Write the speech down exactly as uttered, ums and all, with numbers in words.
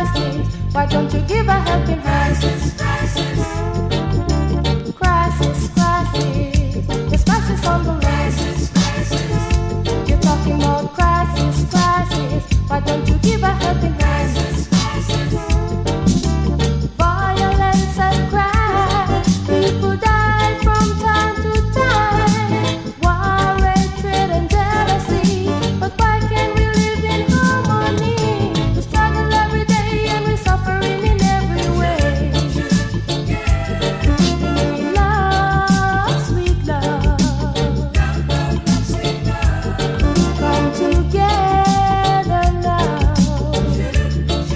crisis. Why don't you give a helping hand? Crisis, crisis, crisis, crisis. There's crisis on the land. Crisis, crisis. You're talking about crisis, crisis. Why don't you give a helping hand?